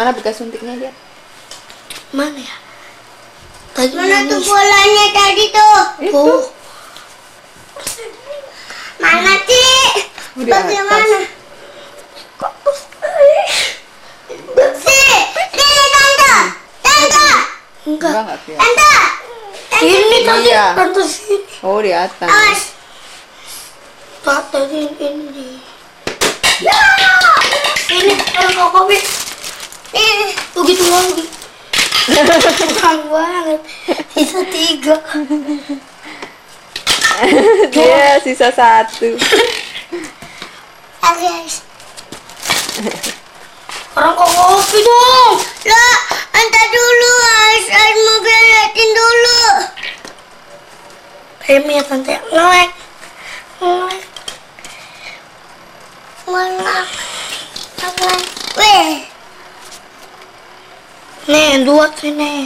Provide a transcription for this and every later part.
Mana bekas suntiknya lihat? Mana ya? Tadi Mana tuh nangis. bolanya tadi tuh? Itu. Mana sih? Di Bagaimana? Sini, sini tante. Tante. Enggak. Enggak kelihatan. Tante. Ini tadi Iya. tante sini. Oh, di atas. Awas. Tadi ini. Ini kalau kopi. Tuh gitu lagi. Bukan banget. Bisa 3. Dia sisa 1. Guys. Orang kok kopi dong. Lah, antar dulu. Ais mau beresin dulu. Remi ya tante. Ngelek. Ngelek. Mana? Weh. Nih, 2 sini.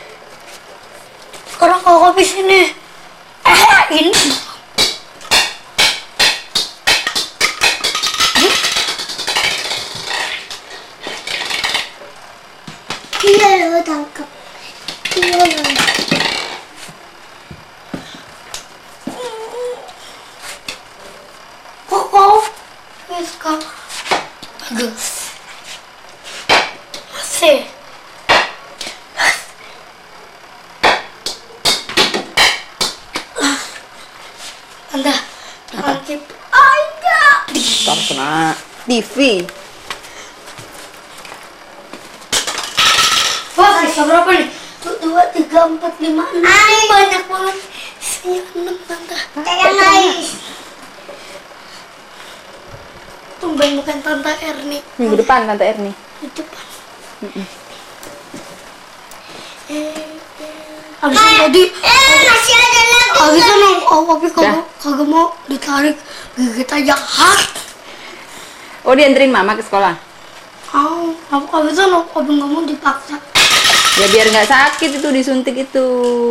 Orang kok kopi sini. Ini. Iya lo tangkap. Iya lo. Kok kopi sekarang? Bagus. Masih. Tante, jangan keep. Enggak. Ntar kena TV. Wah, sisa berapa nih? 2, 3, 4, 5, 6. Banyak banget. Isinya 6, tante. Kayak Ais. Tumben bukan tante Erni. Minggu depan Tante Erni. Di depan. Habis tadi, Masih ada lagi. habisnya tapi kagak mau ditarik gigit aja. Hah? Oh, dianterin Mama ke sekolah. Habisnya abi nggak mau dipaksa. Ya biar nggak sakit itu disuntik itu.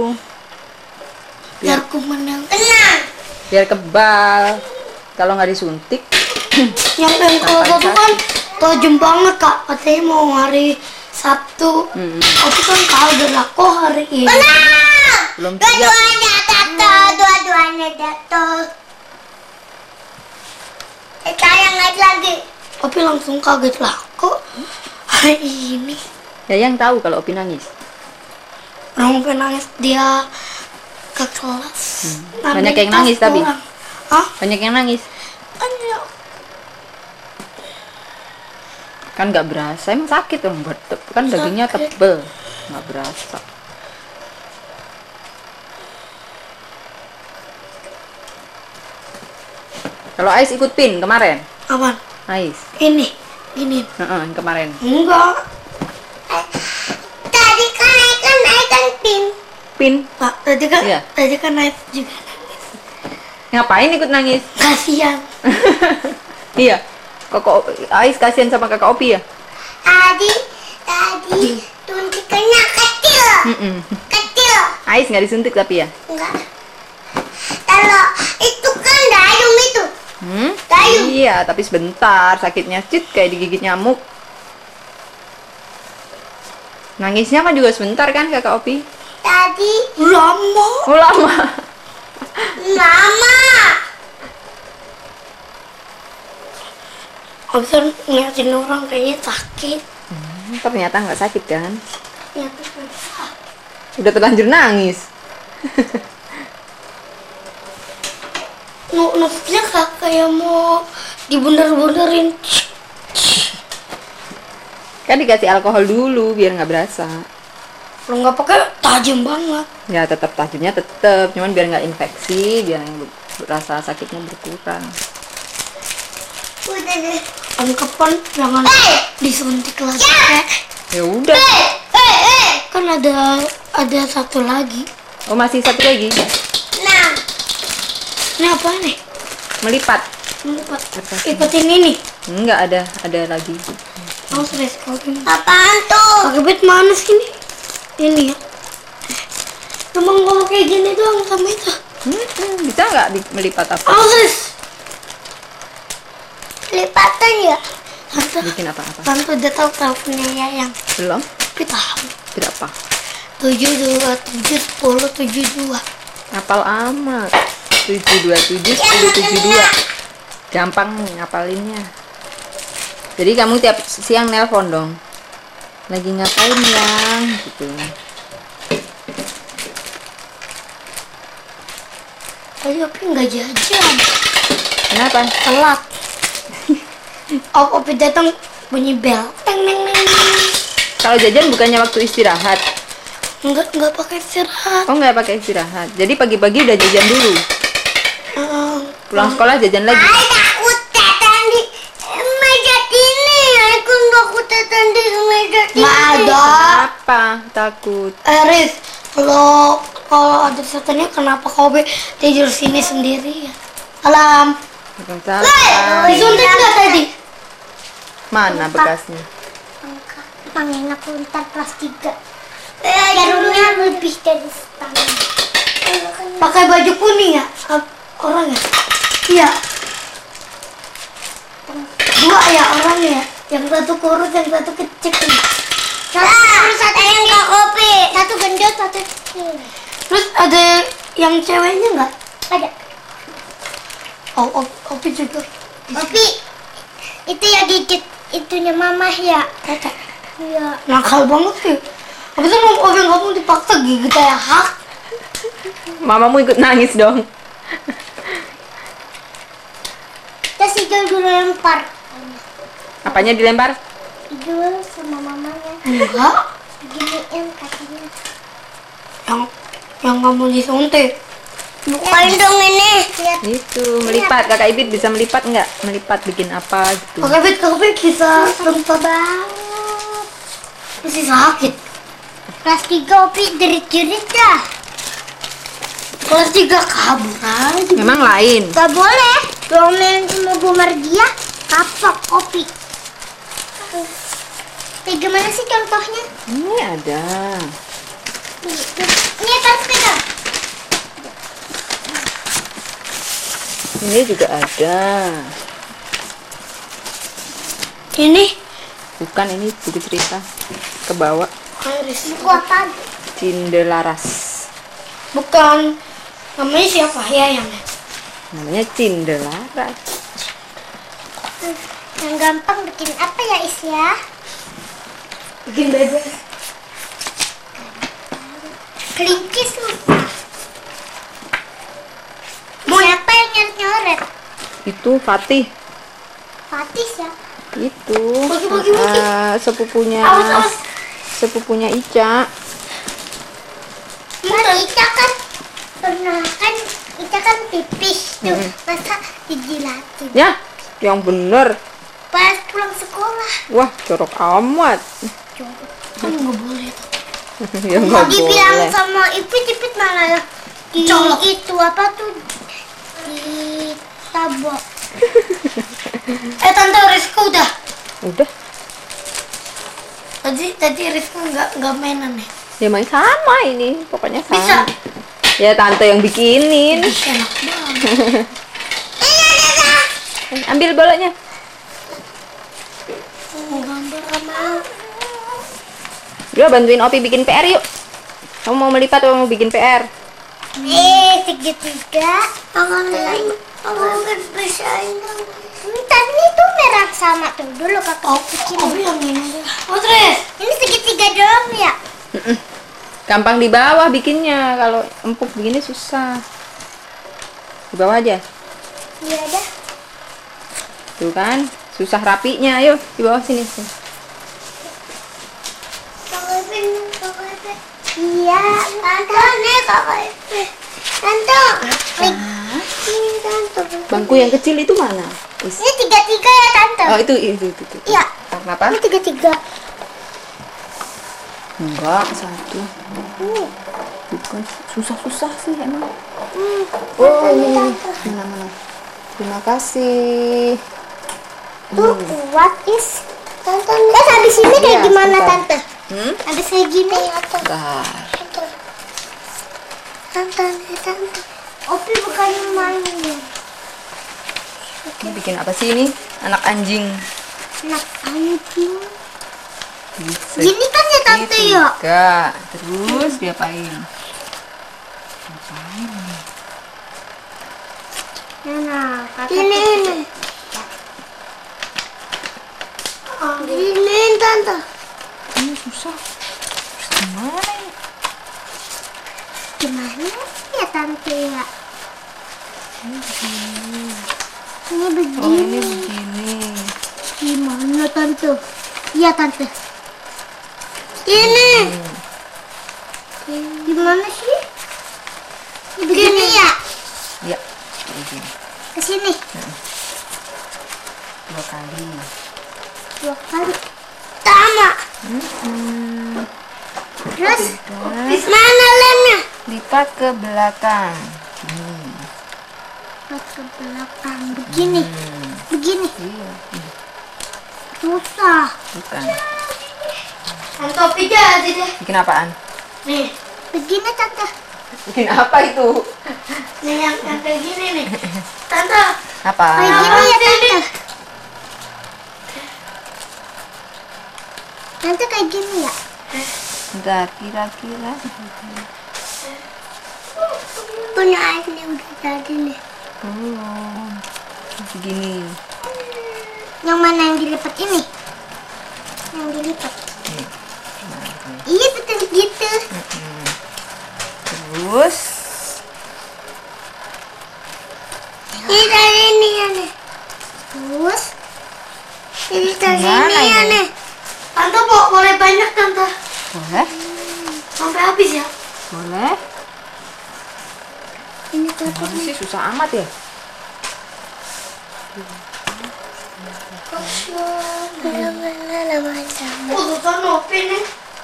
Biar kuman yang Tenang. Biar kebal. Kalau nggak disuntik, yang kalau satu kan tajam banget kak. Katanya mau hari Sabtu. Tapi kan kagak laku hari ini. Tenang. belum siap. Dua-duanya jatuh. Dua-duanya jatuh. Sayang lagi. Tapi langsung kaget laku hari ini. Ya yang tahu kalau Opi nangis. Orang penangis dia ke kelas. Banyak yang tas nangis tapi? pulang. Hah? Banyak yang nangis. Banyak. Kan nggak berasa, emang sakit dong. Kan dagingnya Sakit. tebel, nggak berasa. Kalau Ais ikut PIN kemarin, Apaan? Ais, Ini. Gini. yang kemarin. Enggak. Tadi kan naikkan pin. PIN, Pak, tadi Iya. kan naik juga. ngapain ikut nangis? Kasihan. Iya, Koko Ais kasihan sama kakak Opi ya. Tadi suntikannya kecil. Kecil. Ais nggak disuntik tapi ya. Enggak. Kalau itu kan dayung itu. Dayung. Iya, tapi sebentar sakitnya cit kayak digigit nyamuk. Nangisnya kan juga sebentar kan kakak Opi? Tadi Lama. Oh lama. lama. Habisnya ngeliatin orang kayaknya sakit. Ternyata nggak sakit kan? Ya tuh kan sakit. Udah terlanjur nangis. Nafasnya kayak mau dibunder-bunderin. Kan dikasih alkohol dulu biar nggak berasa. Kalau nggak pakai tajam banget. Ya tetap tajamnya tetap, cuman biar nggak infeksi, biar yang rasa sakitnya berkurang. Udah deh. Kapan jangan disuntik lagi. Ya udah. Kan ada satu lagi. Oh masih satu lagi. Nah, Ini apa nih? Melipat. Ikutin ini. Enggak ada lagi. Oh serius kalau ini. apaan tuh? Pakai bed mana sih ini? Ini ya. Cuma ngomong kayak gini doang sama itu. Bisa nggak melipat apa? Oh serius. Lipatan ya? Tante, Bikin apa-apa? tante udah tahu teleponnya Yayang. Belum? Tapi tahu. Berapa? 727 1072. Hafal amat. 727 1072. Gampang ngapalinnya. Jadi kamu tiap siang nelpon dong. Lagi ngapain yang gitu. Tadi Opi nggak jajan. Kenapa? Telat. Opi datang bunyi bel. Teng neng neng. Kalau jajan bukannya waktu istirahat? Nggak pakai istirahat. Oh, nggak pakai istirahat. Jadi pagi-pagi udah jajan dulu. Pulang sekolah jajan lagi. Ay, takut datang di meja ini. Aku takut datang di meja ini. Nggak ada. Apa? Takut. Riz, kalau ada setannya kenapa kau tidur sini sendiri ya? Salam. Waalaikumsalam. Disuntik nggak tadi? Mana bekasnya? Pengen aku ntar kelas 3. Jarumnya lebih dari setengah. Pakai baju kuning ya? Orang ya? Iya. Dua ya orangnya. Yang satu kurus, yang satu kecil. Satu yang ke kopi. Satu gendut, satu kecil. Terus ada yang ceweknya nggak? Ada. Oh, Opi juga. Kopi. Itu ya gigit itunya mama ya. Tete. Iya. Nakal banget sih. Habis itu Opi kamu dipaksa gigit kayak hak. Mamamu ikut nangis dong. Terus Idul dulu lempar. Apanya dilempar? Idul sama mamanya. Enggak. Giniin kakinya. Yang kamu disuntik. Bukain dong ini. Lihat. Itu melipat. Kakak Ibit bisa melipat nggak? Melipat bikin apa gitu? Oke, Opi bisa tempat Banget. masih sakit. Kelas 3 Opi jerit-jerit dah. Kelas 3 kabur aja. Memang lain. Gak boleh. Domain sama Bu Mardia kapok Opi. Kayak gimana sih contohnya? Ini ada. Ini harus pegang. Ini juga ada. Ini Bukan, ini buku cerita. Ke bawah. Buku apa? Cindelaras. bukan namanya siapa ya yang Namanya Cindelaras. Yang gampang bikin apa ya Is ya? bikin bebek. Kelinci susah. Siapa yang nyoret-nyoret? Itu Fatih. Fatih siapa? Itu Bagi. sepupunya Awas. sepupunya Ica. Kan Ica kan pernah kan Ica kan pipis tuh. Masa dijilatin? Ya, yang bener. Pas pulang sekolah. Wah, jorok amat. Kan nggak boleh. Ya nggak Dibilang boleh. sama Ipit malah ya. Di Colok. itu apa tuh? Ditabok. Tante Rizka udah. Udah, Tadi Rizka nggak mainan ya. ya main sama ini. Pokoknya sama. Bisa. Ya tante yang bikinin. Ih, enak banget. Ambil bolanya. Mau gambar sama. Udah, bantuin Opi bikin PR yuk. Kamu mau melipat atau mau bikin PR? Segitiga. Aku bisa tadi itu merah sama tuh dulu kakak bikin. Yang ini aja. Tris. Ini segitiga doang ya? Gampang di bawah bikinnya. Kalau empuk begini susah. Di bawah aja. Iya dah. Tuh kan, susah rapinya. Ayo di bawah sini. Iya, tante nih kakak. Tante. Ini tante. Bangku yang kecil itu mana? Ini tiga-tiga ya tante? Oh, itu. Iya. Kenapa? Ini tiga-tiga. Enggak, satu. Bukan, susah-susah sih emang. Oh, ini. Mana. Terima kasih. Tuh, what is? Tante, habis ini kayak Iya, gimana sebentar. tante? Habis kayak gini? Bentar. Tante. Opi bukannya main ya? Ini bikin apa sih ini? Anak anjing. Enak anjing. Gini kan ya tante ya? Tiga. Terus diapain? Ngapain nih? Nah, Ini. Ini tante. Ini susah. Terus gimana ini? gimana ya tante ya? Ini Oh, begini. ini begini. Gimana tante? Iya tante. Ini. Gimana sih? Begini ya? Ya, begini. Kesini. 2 kali. 2 kali. Sama. Terus Mana lemnya? Lipat ke belakang. lipat ke belakang. Begini. Begini. Iya, Susah. bukan. Topi jadi deh. Bikin apaan? Nih. Begini tante. Bikin apa itu? Nih yang kayak gini nih. Tante. Apa? Kayak gini ya tante. Tante kayak gini ya? Enggak, kira-kira. Punya airnya udah jadi nih. Oh, begini. Yang mana yang dilipat ini? Yang dilipat. Nih. Iya betul gitu. Terus Ini dari ini ya nih. Terus Ini dari Gimana ini ya ini? nih. Tante boleh banyak tante. boleh? Sampai habis ya. Boleh. ini tante. Mana sih susah amat ya? Udah nopi nih.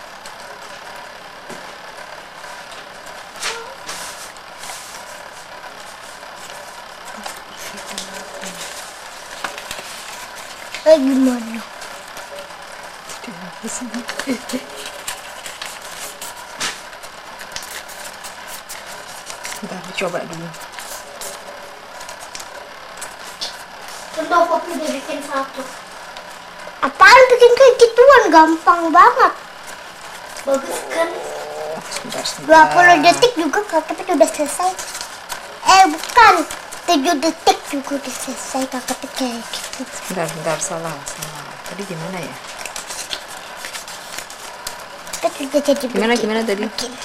Gimana? Bentar, coba dulu. Tante kopi udah bikin satu. Apaan bikin kayak gituan? Gampang banget. Bagus kan? Sebentar, sebentar. 20 detik juga kakak udah selesai. Bukan. 7 detik juga udah selesai kakak kayak gitu. Bentar, salah. Tadi gimana ya? Kita juga jadi Gimana tadi? begini.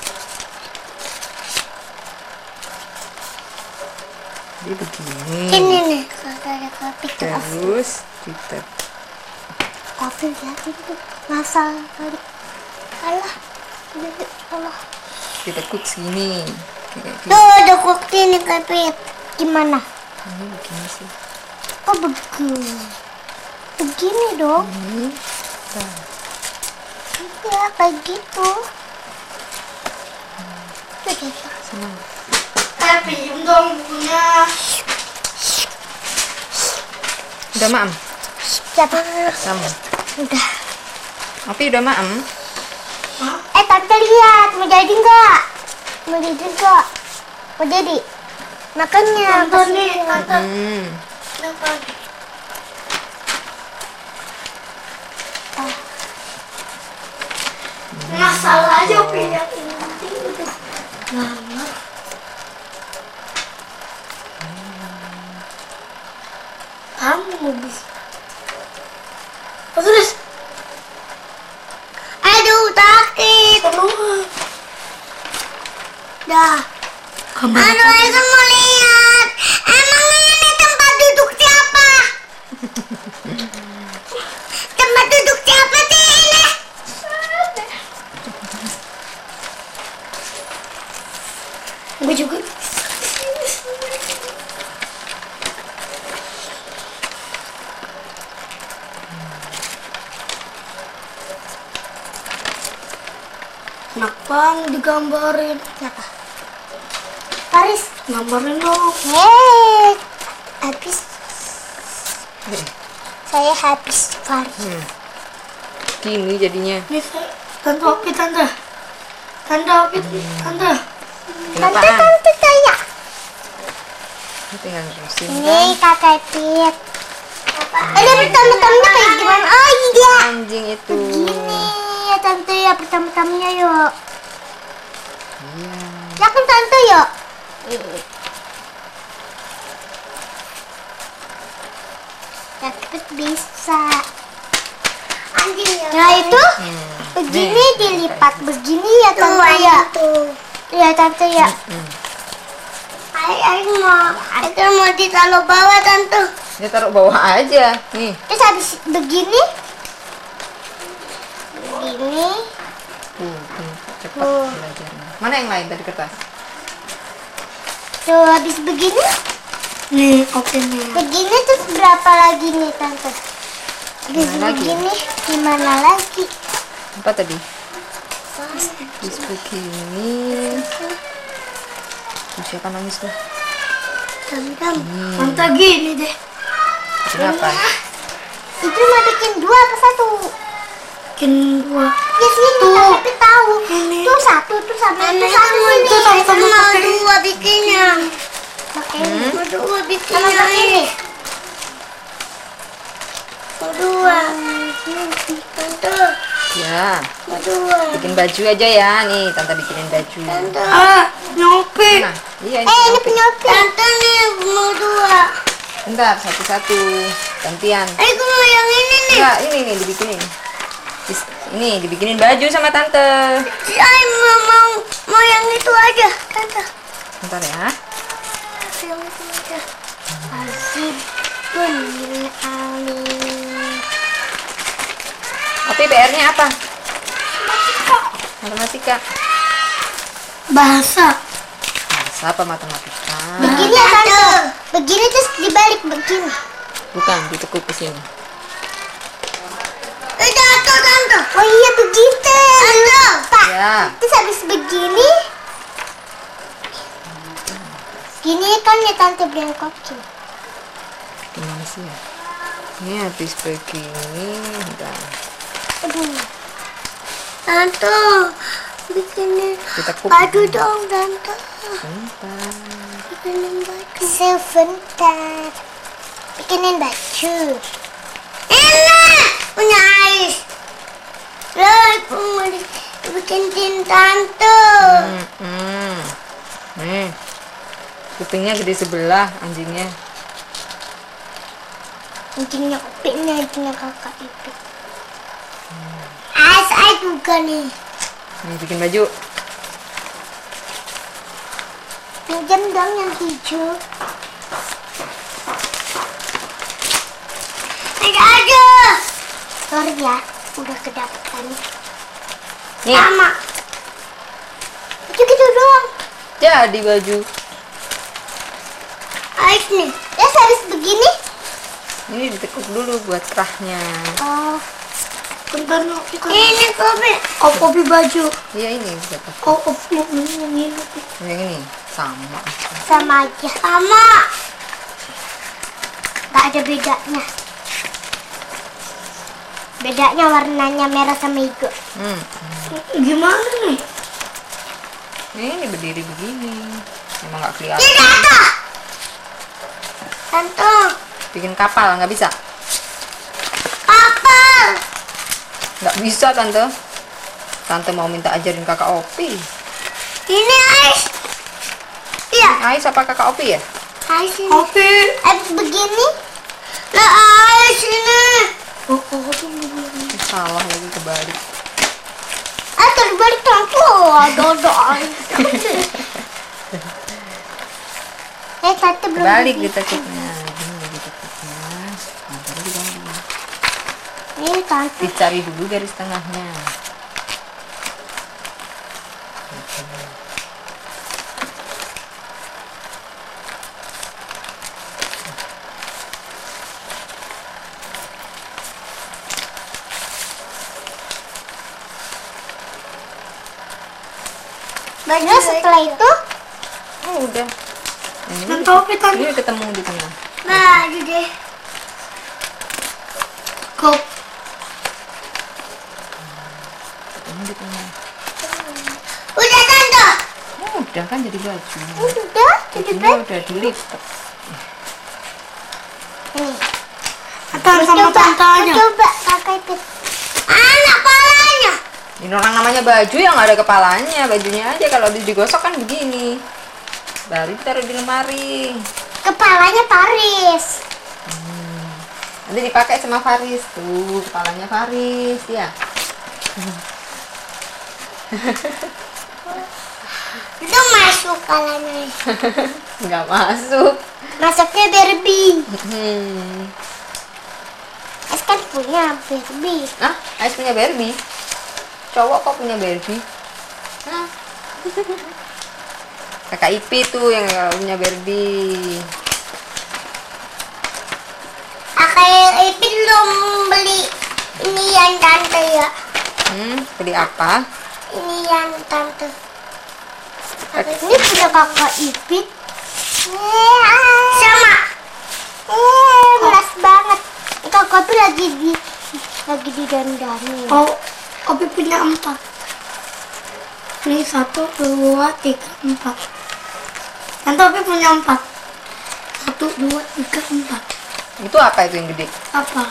Jadi begini. Ini nih kakak ada kopi kelas. Terus kita Kopi ya itu masa kali. Alah. Allah. ditekuk sini. Kayak gitu. Tuh ada kopi nih kopi. Gimana? Ini begini sih. Oh begini. Begini dong. Ini. Ya kayak gitu. Coba. Senang. Pinjem dong bukunya. Udah maem? Siapa? Sama. Udah. Opi udah maem? Tante lihat mau jadi nggak? Mau jadi nggak? Mau jadi? Makanya Tante nih, tante. Hmm. Kenapa? Masalah aja Pi yang ini penting udah lama. Kamu mau bisa. Terus. aduh sakit. Terus. Dah. Aduh Aisyah mau lihat. Emang ini tempat duduk siapa? Tempat duduk siapa sih ini? Gue juga. Enak banget digambarin. Siapa? Paris. Gambarin dong. Habis. Saya habis Paris. Gini jadinya. Nih, tante Opi, tante. Tante Opi, tante. Kenapa? Tante saya. Ini tinggal terusin Ini kakak Pit. Apa Ada pertama-tamanya kayak gimana? Oh iya. Anjing itu. Begini ya tante ya pertama-tamanya yuk. Iya. Ya kan tante yuk. Ya cepet bisa. Anjing ya. Nah itu begini dilipat begini ya tante ya. Ya tante ya. Ayo mau ditaruh bawah tante. Ya taruh bawah aja. Nih. Terus habis begini. Begini. Cepat belajarnya. Mana yang lain tadi kertas? Tuh habis begini. Nih, oke nih. Begini terus berapa lagi nih tante? Habis Gimana lagi? begini gimana lagi? Apa tadi? Habis begini. Siapa nangis tuh? Tante gini deh. Kenapa? Itu mau bikin 2 apa 1? Bikin 2. Ya sini Tuh. tapi tahu. Ini. Tuh 1 tuh sama itu 1 Itu sini. sama-sama pakai. 2 bikinnya. Pakai ini. Mau 2 bikinnya. Sama pakai ini. Mau 2. Tante. Ya. Mau 2. Bikin baju aja ya. Nih, Tante bikinin baju. Tante. Nyopi. Nah, iya Ini penyopir. Tante nih mau 2. Bentar, satu-satu. Gantian. Aku mau yang ini nih. Enggak, ini nih dibikinin. Ini dibikinin baju sama Tante. Saya mau yang itu aja, tante. Bentar ya. Yang itu aja. Asib pun amin. Opi PR-nya apa? Matematika. Bahasa. Bahasa apa matematika? Begini ya tante. Begini terus dibalik begini. Bukan, ditekuk ke sini. Jatuh tante. Oh iya begitu. Pak. Ya. Terus habis begini. Gini kan ya tante bengkokin. Gimana sih ya? Ini habis begini. Bentar. Aduh. Tante, bikinin Ditekuk. baju dong tante. Bentar. Bikinin baju. Sebentar. Bikinin baju. Enak punya ais. Loh, aku mau bikinin tante. Nih. Kupingnya gede sebelah anjingnya. Anjingnya kupingnya anjingnya kakak itu. Ais juga nih. Nih bikin baju. Pinjam dong yang hijau. Ada. Sorry ya, udah kedapatan. Nih. Sama. Gitu doang. Jadi baju. Ais nih. Ya habis begini. Ini ditekuk dulu buat kerahnya. Oh. Bentar Nyopi kan. Ini kopi. Oh, kopi baju. Iya ini dapat. Oh, kopi yang ini. Yang ini sama. Sama aja. Sama. Gak ada bedanya. Bedanya warnanya merah sama hijau. Gimana nih? Ini berdiri begini. Emang nggak kelihatan. Tidak. Tante. Bikin kapal nggak bisa. Kapal. Nggak bisa tante. Tante mau minta ajarin kakak Opi. Ini ais. Iya. Ais apa kakak Opi ya? Ais ini. Kopi. Habis begini. Lah ais ini. Oh, kopi begini. Salah lagi kebalik. Terbalik tante. Ada ais. Tante belum. Kebalik begini. ditekuknya. Gini ditekuknya. Nah, baru dibalik. Ini tante. Dicari dulu garis tengahnya. Baru setelah itu. Oh, udah. Dan kopi tante. Ini ketemu di tengah. Nah, deh. Kopi. Ketemu di tengah. Udah tante. Udah kan jadi baju. Udah. Jadi Bajunya udah dilipat. Nih. Atau ipitan sama tantanya. Coba kakak ipit. Anak palanya. Ini orang namanya baju yang nggak ada kepalanya, bajunya aja kalau digosok kan begini. Baru ditaruh di lemari. Kepalanya Paris. Nanti dipakai sama Faris tuh, kepalanya Faris ya. Itu masuk kepalanya. Nggak masuk. Masuknya Barbie. Hmm. Es kan punya Barbie. Ah, Ais punya Barbie. Cowok kok punya Barbie? Hah? Kakak Ipi tuh yang punya Barbie. Kakak Ipin belum beli ini yang tante ya. Beli apa? Ini yang tante. Ini punya kakak Ipin. Sama. Keras banget. Kakak tuh lagi di dandanin. Oh, Opi punya 4. Ini 1, 2, 3, 4. Tante Opi punya 4. 1, 2, 3, 4. Itu apa itu yang gede? Apa?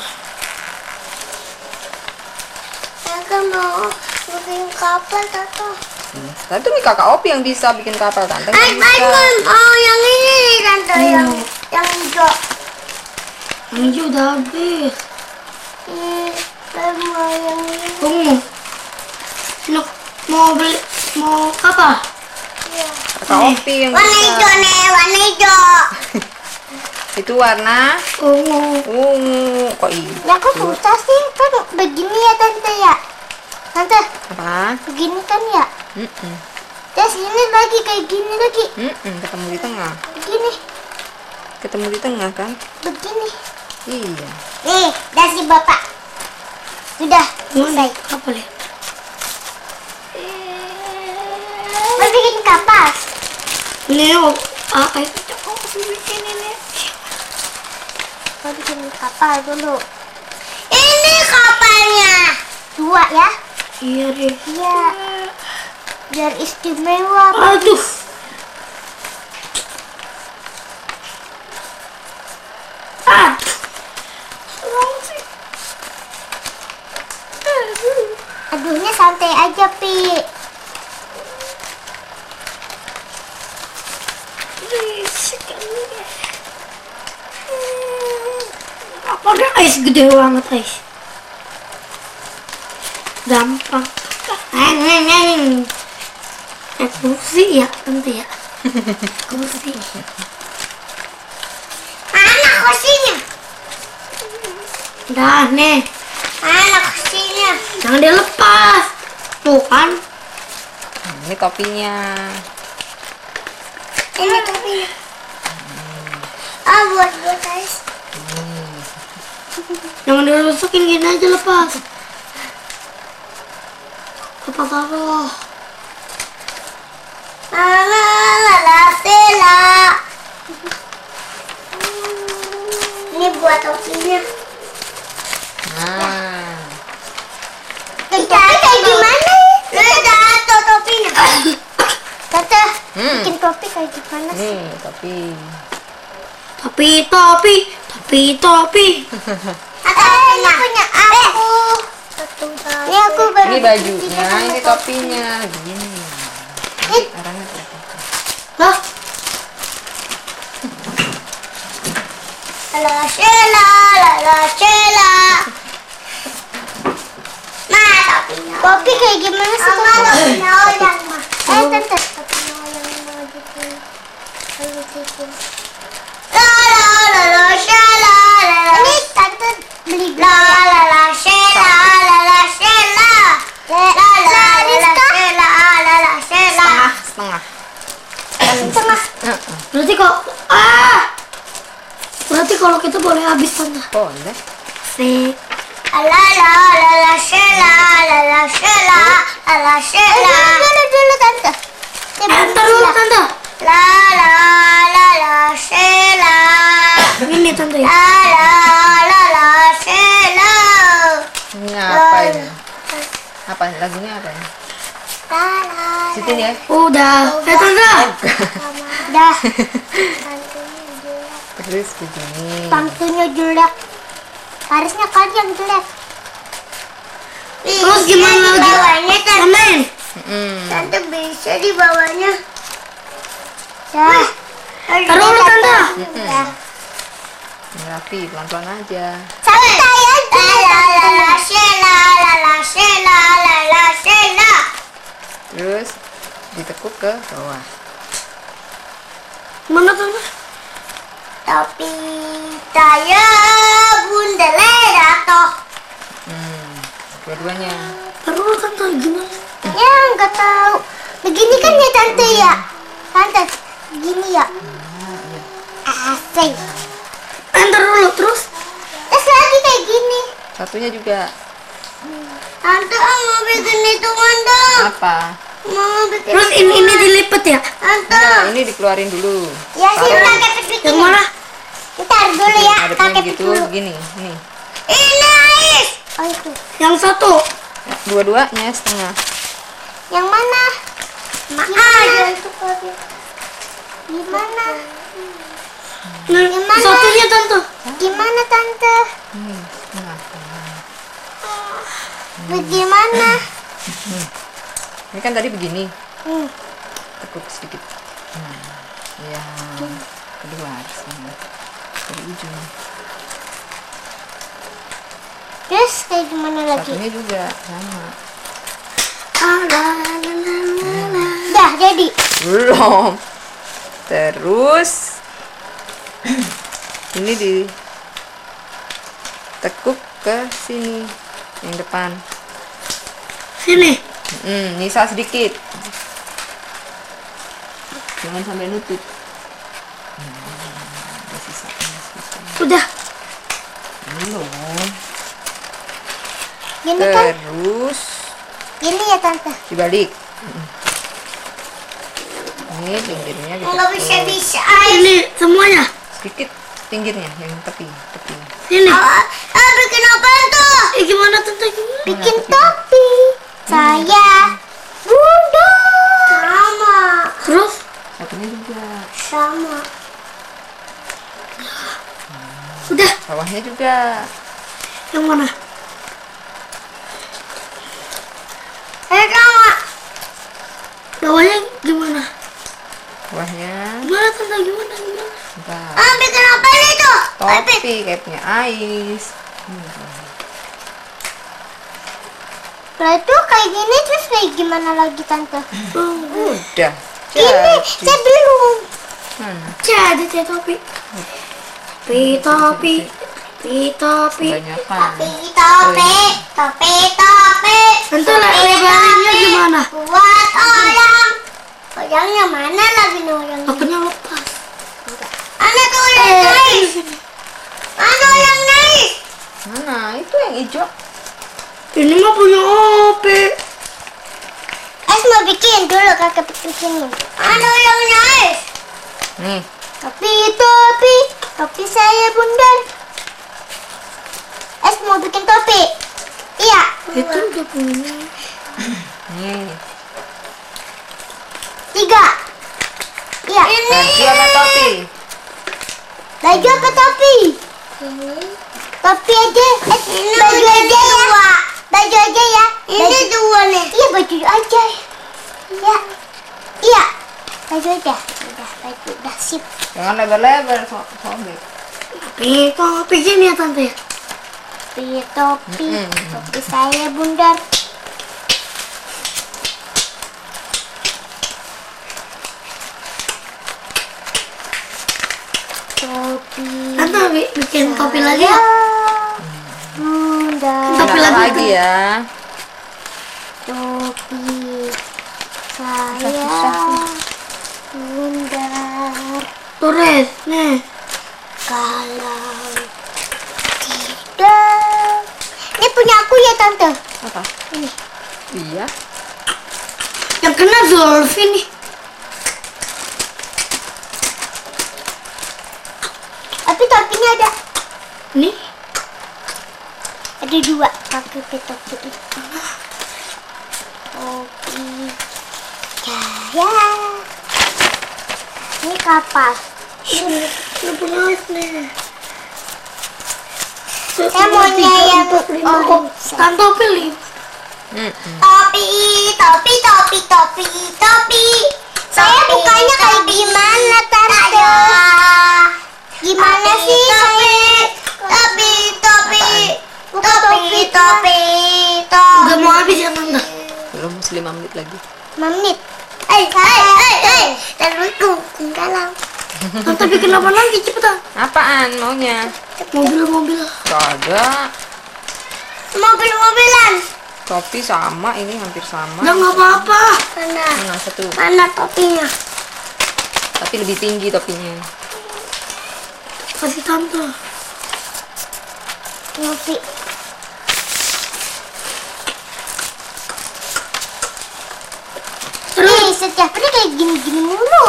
Kakak mau bikin kapal tante. Tapi itu kakak Opi yang bisa bikin kapal, tante nggak Ay, bisa. oh yang ini nih tante yang hijau. Yang hijau udah habis. Saya mau yang ini. Tunggu. Loh, mau beli, mau apa? Kakak Opi yang Warna bisa. hijau nih, warna hijau. Itu warna Ungu. ungu. Kok ini? Ya aku susah sih kan begini ya tante ya. Tante Apa? begini kan ya. Mm-mm. Terus ini lagi kayak gini lagi. Ketemu di tengah. Begini, Ketemu di tengah kan? begini. Iya. Nih, dasi bapak. Sudah selesai. Apa lihat? Mau bikin kapal. Ini ayo. Mau bikin kapal dulu. Ini kapalnya. 2 ya. Iya deh. Iya. Biar istimewa. Aduh. Aduhnya santai aja, Pi. Apa ada ais gede banget ais. Gampang. Kursi ya tante ya. Kursi. Anak kursinya. Dah nih. Anak kursinya. Jangan dilepas. Tuh kan. Ini topinya. Ini topinya. Ah, buat guys. Jangan dirusakin gini aja lepas. Apa taruh? Sela. Ini buat topinya. Nah, Topi kayak gimana? Udah jatuh topinya. Tante, bikin topi kayak gimana sih? nih topi. Topi. Ini punya aku. Ini aku baru. Ini bajunya, ini topinya. Begini. Arahnya tuh. Lah, Lala Sheila. Nah, topinya. Topi kayak gimana sih? Topinya oyang, mah. Tante. Topinya oyang mau gitu. Lalu gitu. Lala Sheila. Ini tante beli Lala Sheila. Lala Sheila. Setengah. berarti kalau kita boleh habis tante. Boleh. Sip. Lala Sheila. Dulu tante. Ntar dulu tante. Lala Sheila. Ini tante ya. Lala Sheila. Ini apa ini? Apa ini? Lagunya apa ini? Lala. Sitin ya. Udah. Tante. Dah. Terus begini. Pantunya jelek. Harusnya kalian yang jelek. Terus gimana lagi? Bawahnya Amin. Tante bisa di bawahnya. Ya. Taruh dulu, Tante. Ya. Ini rapi, pelan-pelan aja. Santai aja. La shela. Terus ditekuk ke bawah. Mana Tante? Tapi saya bunda jatuh. Dua-duanya. Taruh dulu, Tante, gimana? Ya nggak tahu. Begini kan ya tante ya. Tante, begini ya. Asik. Taruh dulu, terus? Terus lagi kayak gini. Satunya juga. Tante mau bikin itu tante. Apa? Mau bikin. Terus ini dilipat ya? Tante. Nah, ini dikeluarin dulu. Ya sih Taruh. pakai pipit. Yang mana? Ntar dulu ya. Adepnya Pakai begitu, pipit dulu. begini. Nih. Ini ais. Oh itu. Yang satu. Dua-duanya setengah. Yang mana? Maaf. Gimana? Nah, Gimana? satunya Tante. Gimana tante? Nih, setengah. Bagaimana? Ini kan tadi begini. Hmm. Tekuk sedikit. Nah, ya. Kedua sini. Dari ujung. Terus kayak gimana lagi? Satunya juga sama. Dah jadi. Belum. Terus ini ditekuk ke sini yang depan. Sini. Nyisa sedikit. Jangan sampai nutup. Ada sisa. Udah. Belum. Gini kan? Terus Gini ya tante. dibalik. Ini pinggirnya Nggak ditekuk. bisa. Ini semuanya. Sedikit pinggirnya yang tepi. Sini. Bikin apa tuh? Gimana Tante? Gimana? Bikin topi. Saya bunda. Sama. Terus? Satunya juga. Sama. Udah. Bawahnya juga. Yang mana? Sama. Bawahnya gimana? Bawahnya. Gimana Tante? Gimana? Bentar. Bikin apa itu? Topi kayak punya Ais. Lah itu kayak gini terus kayak gimana lagi tante? Udah. Ini Jadi. saya belum. Mana? Jadi teh topi. Topi. Kebanyakan. Topi. Tante lebarannya gimana? Buat orang. Orangnya mana lagi nih orangnya? Apanya lepas? Mana tuh yang naik? Mana yang naik? Mana? Itu yang hijau. Ini mah punya Ope. Es mau bikin dulu kakak bikinin. Mana yang naik? Nih. Topi saya bundar. Es mau bikin topi. Iya. Itu udah punya. Nih. 3. Iya. Baju apa topi? Baju apa topi? Topi aja. Baju aja ya. Baju aja ya. Ini 2 nih. Iya baju aja. Iya. Iya. Baju aja. Udah baju udah sip. Jangan lebar-lebar sobek. Topi gini ya Tante. Topi. Topi saya bundar. Topi. Tante bikin topi lagi ya? Bundar. Topi Kenapa lagi lagi ya? Topi saya bundar. Tulis, nih. Kalau tidak, ini punya aku ya tante. Apa? Ini. Iya. Yang kena Zulfi nih. Tapi topinya ada. Nih. Ada 2 pakai topi itu. Topi saya. Ini kapal. Ini punya Ais nih. Saya maunya yang Tante pilih. Topi. Saya bukanya kayak gimana, Tante? Gimana sih saya? Topi. Udah mau habis ya Tante? Belum, masih 5 menit lagi. 5 menit. Terus dalam. Tante bikin apa lagi cepetan? Apaan maunya? Mobil. Gak ada. Mobil-mobilan. Topi sama, ini hampir sama. Udah nggak apa-apa. Nah, satu. Mana topinya? Tapi lebih tinggi topinya. Kasih Tante. Topi. Terus setiap hari kayak gini-gini mulu.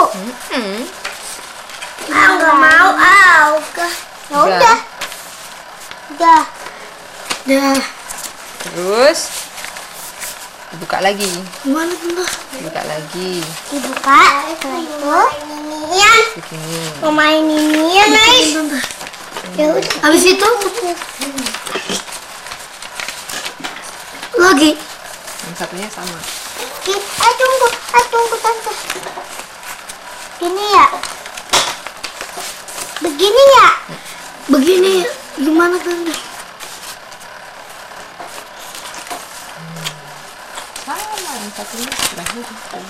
Nggak mau. Ya udah. Terus buka lagi. Gimana Tante? Buka lagi. Dibuka. Setelah itu inian. Begini. Mau main inian, guys. Tante. Ya udah. Habis itu lagi. Yang satunya sama. Tunggu Tante. Gini ya. Begini ya. Begini gimana Tante? Sama, yang satunya sebelahnya.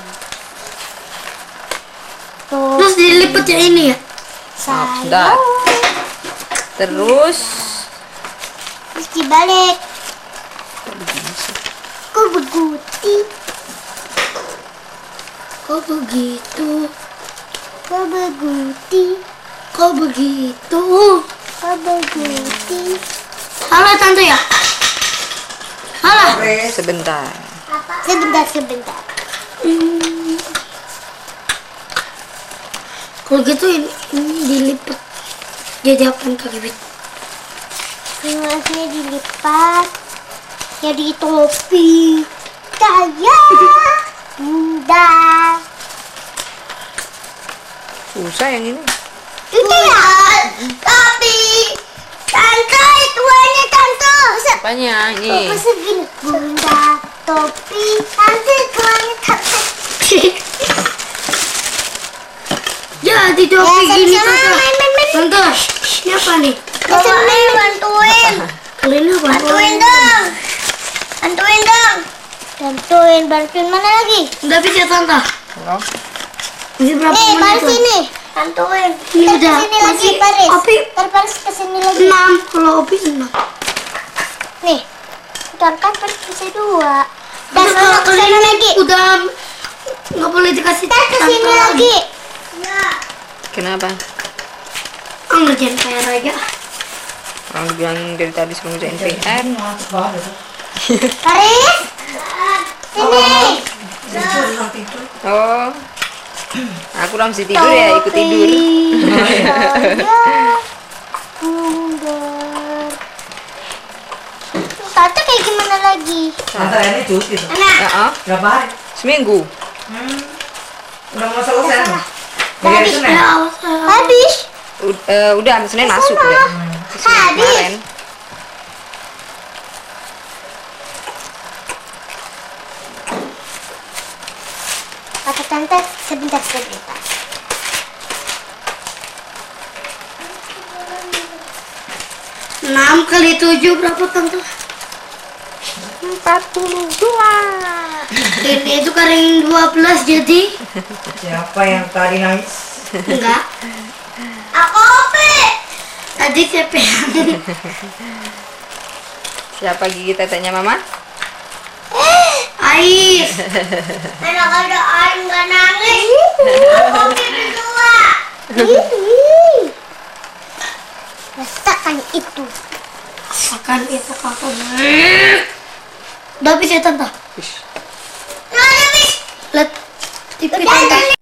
Tuh. Terus dilipat ya ini ya? Sudah. Terus Terus dibalik. Kok beguti? Kok begitu? Kok beguti? Kok begitu? Kok beguti? Halo Tante ya? Halo. sebentar. Sebentar. Kalau gitu ini dilipat jadi apa kaki bit? Gelasnya dilipat jadi topi kayak bunda. Susah yang ini. Ini ya, tapi Tante ituannya Tante. Apanya ini? Segini bunda topi Tante ituannya Tante. Jadi topi Ya, gini sama-sama, Tante. main. Tante, ini apa nih? Kesini bantuin. Kalian apa? Bantuin mana lagi? Udah bisa Tante. Oh, Ini berapa Nih, menit? Paris Tante? ini. Bantuin. Ini Ntar udah. kesini lagi, Masih- Paris. Opi. Ntar Paris kesini lagi. 6. Kalau Opi 6. Nih. Ntar kan Paris bisa 2. Dan Terus kalau kalian kesini lagi. udah nggak boleh dikasih Ntar kesini Tante lagi. kenapa? Ngerjain PR aja. Orang bilang dari tadi suruh ngerjain PR. Paris. Sini. Oh, aku masih tidur ya, ikut tidur. Tante kayak gimana lagi? Antara ini cuti tuh. Anak. Ya, oh, Berapa hari? seminggu. Udah mau selesai nih. Habis. Senin. Ya, awas. Habis. Udah Senin masuk udah. Senin Habis. kemarin. Kata Tante sebentar. 6 kali 7 berapa Tante? 42. Ini itu kali 12 jadi Siapa yang tadi nangis? enggak. Aku Opi. Tadi siapa yang Siapa gigi tetenya mama? Ais. Enak ada air nggak nangis. Opi berdua. Rasakan itu. Makan itu kakak. Udah habis ya Tante? Ish. Nah, habis. Lihat TV Udah, Tante.